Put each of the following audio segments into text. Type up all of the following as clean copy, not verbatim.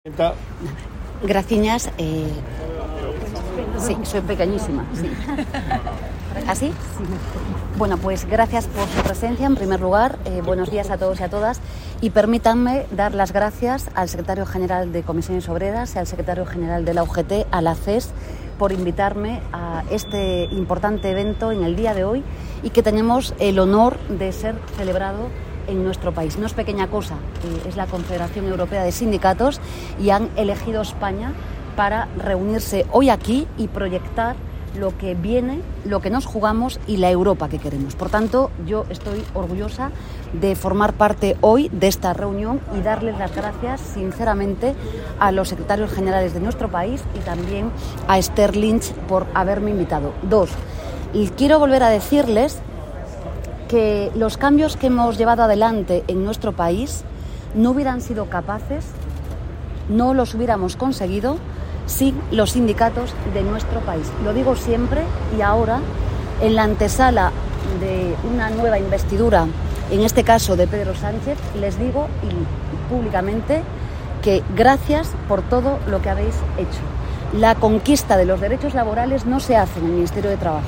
Graciñas. Sí, soy pequeñísima. Sí. ¿Así? Sí. Bueno, pues gracias por su presencia. En primer lugar, buenos días a todos y a todas. Y permítanme dar las gracias al secretario general de Comisiones Obreras y al secretario general de la UGT, a la CES, por invitarme a este importante evento en el día de hoy y que tenemos el honor de ser celebrado en nuestro país. No es pequeña cosa, es la Confederación Europea de Sindicatos y han elegido España para reunirse hoy aquí y proyectar lo que viene, lo que nos jugamos y la Europa que queremos. Por tanto, yo estoy orgullosa de formar parte hoy de esta reunión y darles las gracias sinceramente a los secretarios generales de nuestro país y también a Esther Lynch por haberme invitado. Y quiero volver a decirles que los cambios que hemos llevado adelante en nuestro país no hubieran sido capaces, no los hubiéramos conseguido sin los sindicatos de nuestro país. Lo digo siempre y ahora, en la antesala de una nueva investidura, en este caso de Pedro Sánchez, les digo y públicamente que gracias por todo lo que habéis hecho. La conquista de los derechos laborales no se hace en el Ministerio de Trabajo,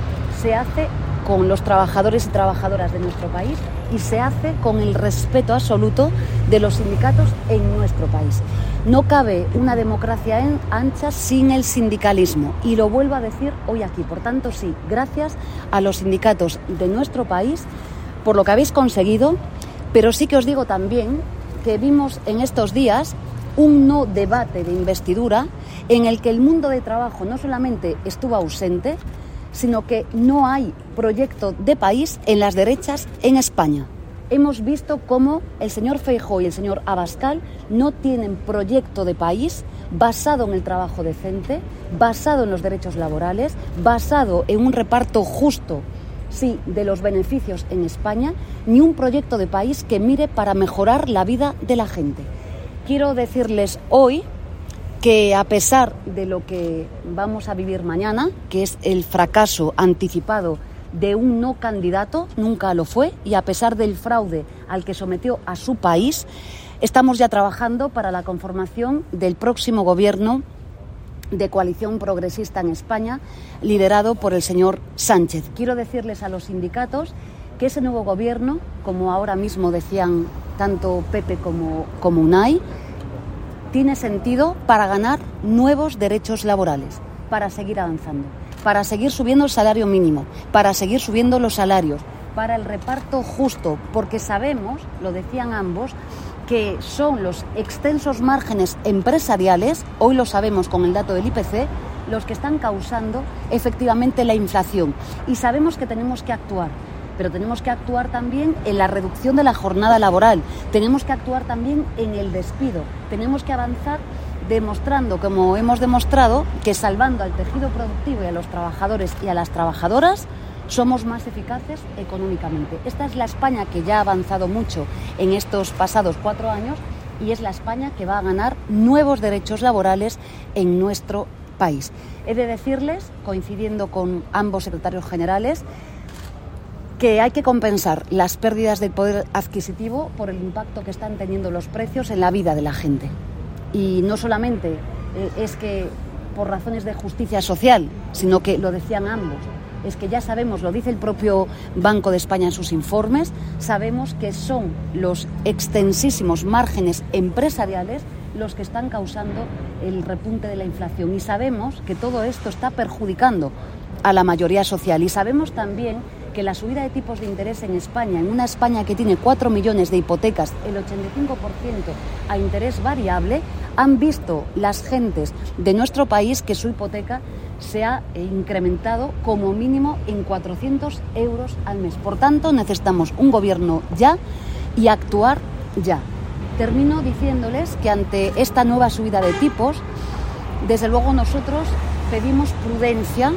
se hace con los trabajadores y trabajadoras de nuestro país y se hace con el respeto absoluto de los sindicatos en nuestro país. No cabe una democracia ancha sin el sindicalismo y lo vuelvo a decir hoy aquí. Por tanto, sí, gracias a los sindicatos de nuestro país por lo que habéis conseguido, pero sí que os digo también que vimos en estos días un no debate de investidura en el que el mundo de trabajo no solamente estuvo ausente, sino que no hay proyecto de país en las derechas en España. Hemos visto cómo el señor Feijóo y el señor Abascal no tienen proyecto de país basado en el trabajo decente, basado en los derechos laborales, basado en un reparto justo, sí, de los beneficios en España, ni un proyecto de país que mire para mejorar la vida de la gente. Quiero decirles hoy que a pesar de lo que vamos a vivir mañana, que es el fracaso anticipado de un no candidato, nunca lo fue, y a pesar del fraude al que sometió a su país, estamos ya trabajando para la conformación del próximo gobierno de coalición progresista en España, liderado por el señor Sánchez. Quiero decirles a los sindicatos que ese nuevo gobierno, como ahora mismo decían tanto Pepe como Unai, tiene sentido para ganar nuevos derechos laborales, para seguir avanzando, para seguir subiendo el salario mínimo, para seguir subiendo los salarios, para el reparto justo, porque sabemos, lo decían ambos, que son los extensos márgenes empresariales, hoy lo sabemos con el dato del IPC, los que están causando efectivamente la inflación. Y sabemos que tenemos que actuar. Pero tenemos que actuar también en la reducción de la jornada laboral, tenemos que actuar también en el despido, tenemos que avanzar demostrando, como hemos demostrado, que salvando al tejido productivo y a los trabajadores y a las trabajadoras, somos más eficaces económicamente. Esta es la España que ya ha avanzado mucho en estos pasados 4 años y es la España que va a ganar nuevos derechos laborales en nuestro país. He de decirles, coincidiendo con ambos secretarios generales, que hay que compensar las pérdidas de poder adquisitivo por el impacto que están teniendo los precios en la vida de la gente. Y no solamente es que por razones de justicia social, sino que lo decían ambos, es que ya sabemos, lo dice el propio Banco de España en sus informes, sabemos que son los extensísimos márgenes empresariales los que están causando el repunte de la inflación. Y sabemos que todo esto está perjudicando a la mayoría social. Y sabemos también que la subida de tipos de interés en España, en una España que tiene 4 millones de hipotecas, el 85% a interés variable, han visto las gentes de nuestro país que su hipoteca se ha incrementado como mínimo en 400 euros al mes. Por tanto, necesitamos un gobierno ya y actuar ya. Termino diciéndoles que ante esta nueva subida de tipos, desde luego nosotros pedimos prudencia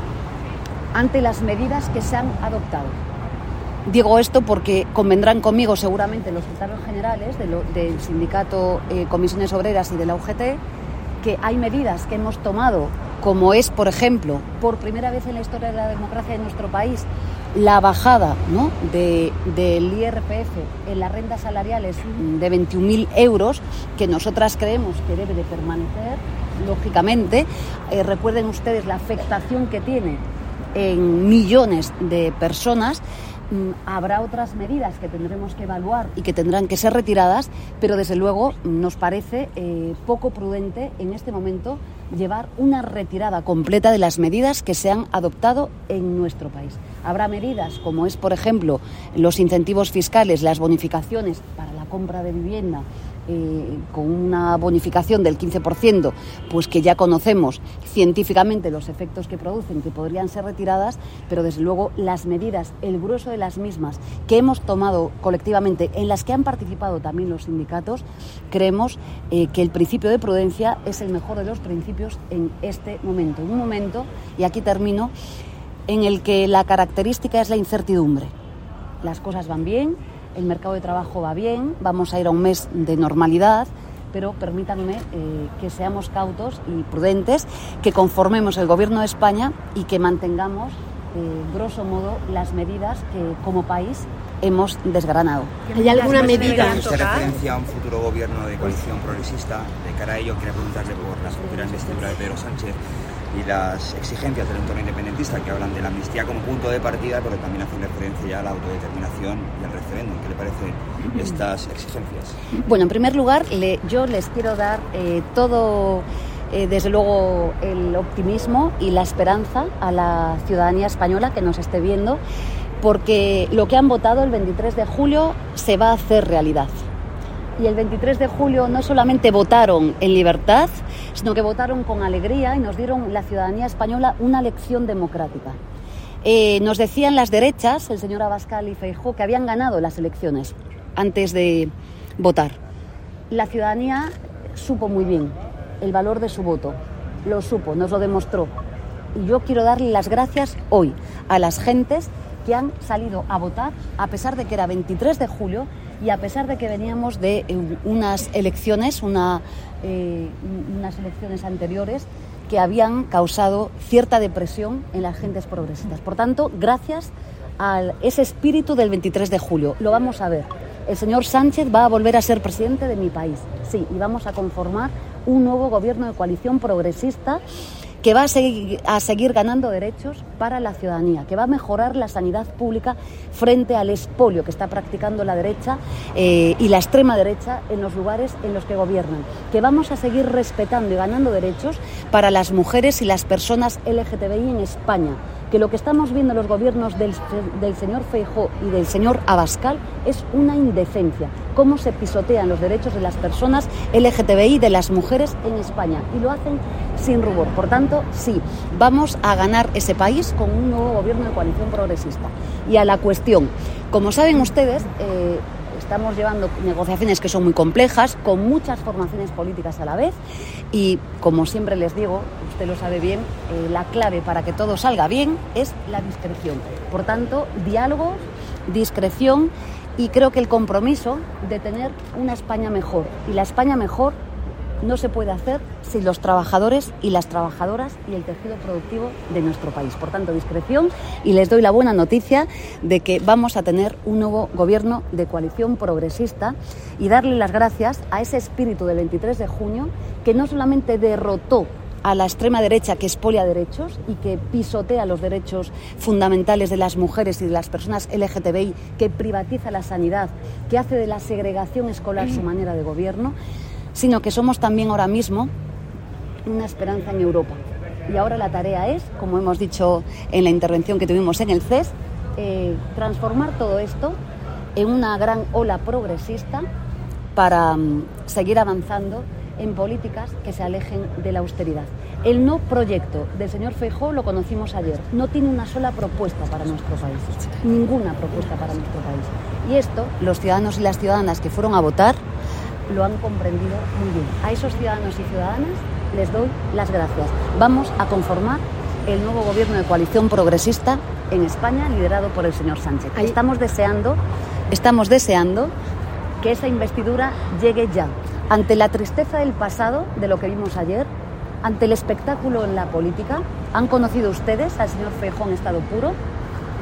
ante las medidas que se han adoptado. Digo esto porque convendrán conmigo seguramente los secretarios generales del sindicato Comisiones Obreras y de la UGT, que hay medidas que hemos tomado, como es, por ejemplo, por primera vez en la historia de la democracia de nuestro país, la bajada, ¿no?, del IRPF en las rentas salariales de 21.000 euros, que nosotras creemos que debe de permanecer, lógicamente. Recuerden ustedes la afectación que tiene en millones de personas. Habrá otras medidas que tendremos que evaluar y que tendrán que ser retiradas, pero desde luego nos parece poco prudente en este momento llevar una retirada completa de las medidas que se han adoptado en nuestro país. Habrá medidas como es, por ejemplo, los incentivos fiscales, las bonificaciones para la compra de vivienda, con una bonificación del 15%, pues que ya conocemos científicamente los efectos que producen, que podrían ser retiradas, pero desde luego las medidas, el grueso de las mismas que hemos tomado colectivamente, en las que han participado también los sindicatos, creemos que el principio de prudencia es el mejor de los principios en este momento. Un momento, y aquí termino, en el que la característica es la incertidumbre. Las cosas van bien, el mercado de trabajo va bien, vamos a ir a un mes de normalidad, pero permítanme que seamos cautos y prudentes, que conformemos el Gobierno de España y que mantengamos, grosso modo, las medidas que como país hemos desgranado. ¿Hay alguna medida? Usted referencia a un futuro gobierno de coalición progresista. De cara a ello, quería preguntarle por las futuras investiduras de Pedro Sánchez y las exigencias del entorno independentista, que hablan de la amnistía como punto de partida, pero también hacen referencia ya a la autodeterminación y al referéndum. ¿Qué le parecen estas exigencias? Bueno, en primer lugar, yo les quiero dar todo, desde luego, el optimismo y la esperanza a la ciudadanía española que nos esté viendo, porque lo que han votado el 23 de julio se va a hacer realidad. Y el 23 de julio no solamente votaron en libertad, sino que votaron con alegría y nos dieron la ciudadanía española una lección democrática. Nos decían las derechas, el señor Abascal y Feijóo, que habían ganado las elecciones antes de votar. La ciudadanía supo muy bien el valor de su voto, lo supo, nos lo demostró. Y yo quiero darle las gracias hoy a las gentes que han salido a votar, a pesar de que era 23 de julio y a pesar de que veníamos de unas elecciones, unas elecciones anteriores que habían causado cierta depresión en las gentes progresistas. Por tanto, gracias a ese espíritu del 23 de julio. Lo vamos a ver. El señor Sánchez va a volver a ser presidente de mi país. Sí, y vamos a conformar un nuevo gobierno de coalición progresista que va a seguir ganando derechos para la ciudadanía, que va a mejorar la sanidad pública frente al expolio que está practicando la derecha y la extrema derecha en los lugares en los que gobiernan, que vamos a seguir respetando y ganando derechos para las mujeres y las personas LGTBI en España, que lo que estamos viendo en los gobiernos del señor Feijóo y del señor Abascal es una indecencia, cómo se pisotean los derechos de las personas LGTBI, de las mujeres en España, y lo hacen sin rubor. Por tanto, sí, vamos a ganar ese país con un nuevo gobierno de coalición progresista. Y a la cuestión, como saben ustedes, estamos llevando negociaciones que son muy complejas, con muchas formaciones políticas a la vez, y como siempre les digo, usted lo sabe bien, la clave para que todo salga bien es la discreción. Por tanto, diálogos, discreción, y creo que el compromiso de tener una España mejor. Y la España mejor no se puede hacer sin los trabajadores y las trabajadoras y el tejido productivo de nuestro país. Por tanto, discreción, y les doy la buena noticia de que vamos a tener un nuevo gobierno de coalición progresista, y darle las gracias a ese espíritu del 23 de junio que no solamente derrotó a la extrema derecha, que expolia derechos y que pisotea los derechos fundamentales de las mujeres y de las personas LGTBI, que privatiza la sanidad, que hace de la segregación escolar su manera de gobierno, sino que somos también ahora mismo una esperanza en Europa. Y ahora la tarea es, como hemos dicho en la intervención que tuvimos en el CES, transformar todo esto en una gran ola progresista para seguir avanzando en políticas que se alejen de la austeridad. El no proyecto del señor Feijóo lo conocimos ayer. No tiene una sola propuesta para nuestro país. Ninguna propuesta para nuestro país. Y esto, los ciudadanos y las ciudadanas que fueron a votar lo han comprendido muy bien. A esos ciudadanos y ciudadanas les doy las gracias. Vamos a conformar el nuevo gobierno de coalición progresista en España, liderado por el señor Sánchez. Estamos deseando que esa investidura llegue ya. Ante la tristeza del pasado, de lo que vimos ayer, ante el espectáculo en la política, han conocido ustedes al señor Feijóo en estado puro,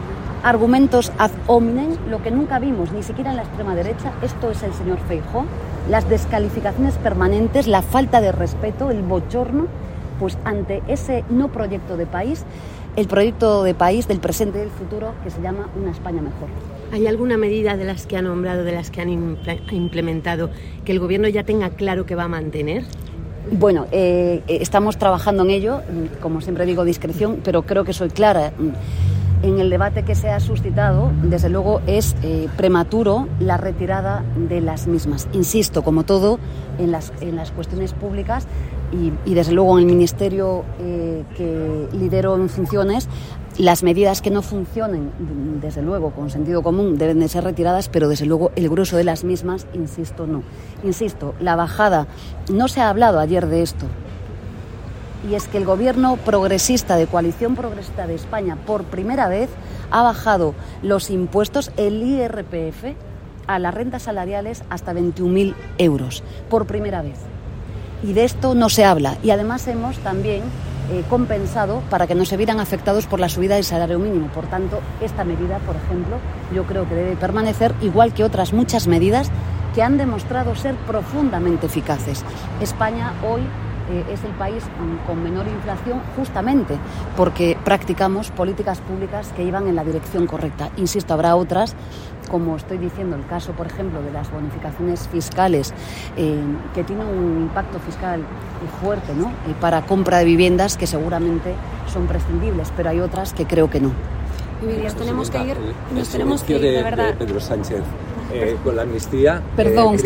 argumentos ad hominem, lo que nunca vimos ni siquiera en la extrema derecha. Esto es el señor Feijóo, las descalificaciones permanentes, la falta de respeto, el bochorno, pues ante ese no proyecto de país, el proyecto de país del presente y del futuro que se llama Una España Mejor. ¿Hay alguna medida de las que ha nombrado, de las que han implementado, que el Gobierno ya tenga claro que va a mantener? Bueno, estamos trabajando en ello, como siempre digo, discreción, pero creo que soy clara. En el debate que se ha suscitado, desde luego es prematuro la retirada de las mismas. Insisto, como todo, en las cuestiones públicas y desde luego en el ministerio que lidero en funciones, las medidas que no funcionen, desde luego, con sentido común, deben de ser retiradas, pero desde luego el grueso de las mismas, insisto, no. Insisto, la bajada, no se ha hablado ayer de esto, y es que el gobierno progresista, de Coalición Progresista de España, por primera vez ha bajado los impuestos, el IRPF, a las rentas salariales hasta 21.000 euros, por primera vez. Y de esto no se habla. Y además hemos también compensado para que no se vieran afectados por la subida del salario mínimo. Por tanto, esta medida, por ejemplo, yo creo que debe permanecer, igual que otras muchas medidas que han demostrado ser profundamente eficaces. España hoy es el país con menor inflación justamente porque practicamos políticas públicas que iban en la dirección correcta. Insisto, habrá otras, como estoy diciendo, el caso, por ejemplo, de las bonificaciones fiscales, que tienen un impacto fiscal fuerte, ¿no? Para compra de viviendas que seguramente son prescindibles, pero hay otras que creo que no. Muy bien, nos tenemos que ir, de verdad. De Pedro Sánchez con la amnistía. Perdón.